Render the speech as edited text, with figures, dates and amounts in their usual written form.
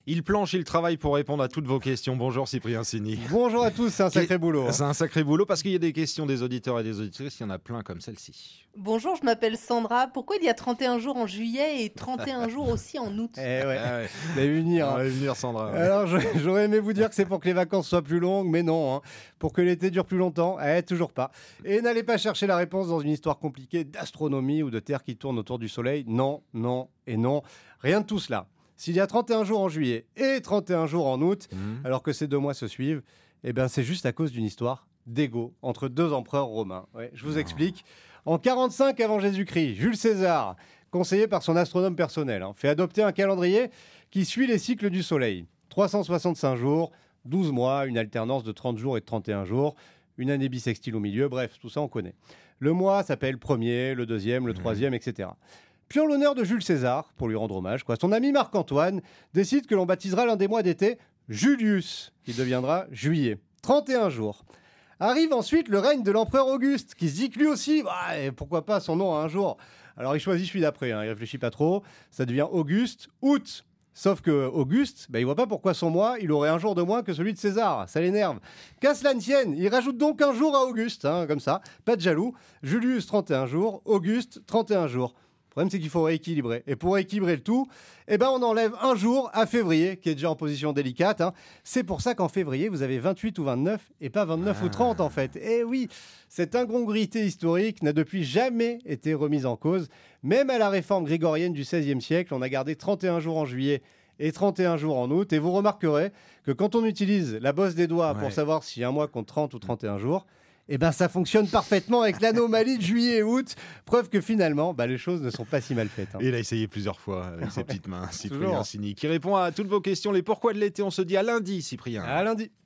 Il planche, il travaille pour répondre à toutes vos questions. Bonjour Cyprien Sini. Bonjour à tous, c'est un sacré boulot. C'est un sacré boulot parce qu'il y a des questions des auditeurs et des auditrices, il y en a plein comme celle-ci. Bonjour, je m'appelle Sandra. Pourquoi il y a 31 jours en juillet et 31 jours aussi en août? Eh ouais, Ah ouais. vous allez venir. On Hein. va venir Sandra. Alors j'aurais aimé vous dire que c'est pour que les vacances soient plus longues, mais non. Hein. Pour que l'été dure plus longtemps, toujours pas. Et n'allez pas chercher la réponse dans une histoire compliquée d'astronomie ou de Terre qui tourne autour du Soleil. Non, non et non. Rien de tout cela. S'il y a 31 jours en juillet et 31 jours en août, alors que ces 2 mois se suivent, eh ben c'est juste à cause d'une histoire d'égo entre 2 empereurs romains. Ouais, je vous explique. En 45 avant Jésus-Christ, Jules César, conseillé par son astronome personnel, fait adopter un calendrier qui suit les cycles du Soleil. 365 jours, 12 mois, une alternance de 30 jours et de 31 jours, une année bissextile au milieu, bref, tout ça on connaît. Le mois s'appelle le premier, le deuxième, le troisième, etc. Puis en l'honneur de Jules César, pour lui rendre hommage, son ami Marc-Antoine décide que l'on baptisera l'un des mois d'été Julius, qui deviendra juillet. 31 jours. Arrive ensuite le règne de l'empereur Auguste, qui se dit que lui aussi, pourquoi pas son nom à un jour. Alors il choisit celui d'après, il réfléchit pas trop, ça devient Auguste, août. Sauf que Auguste, il voit pas pourquoi son mois, il aurait un jour de moins que celui de César. Ça l'énerve. Qu'à cela ne tienne, il rajoute donc un jour à Auguste, comme ça, pas de jaloux. Julius, 31 jours, Auguste, 31 jours. Le problème, c'est qu'il faut rééquilibrer. Et pour rééquilibrer le tout, on enlève un jour à février, qui est déjà en position délicate. C'est pour ça qu'en février, vous avez 28 ou 29 et pas 29 ou 30 en fait. Et oui, cette incongruité historique n'a depuis jamais été remise en cause. Même à la réforme grégorienne du XVIe siècle, on a gardé 31 jours en juillet et 31 jours en août. Et vous remarquerez que quand on utilise la bosse des doigts pour savoir si un mois compte 30 ou 31 jours, ça fonctionne parfaitement avec l'anomalie de juillet et août. Preuve que finalement, les choses ne sont pas si mal faites. Il a essayé plusieurs fois avec ses petites mains, Cyprien Toujours. Sini, qui répond à toutes vos questions. Les pourquoi de l'été, on se dit à lundi, Cyprien. À lundi.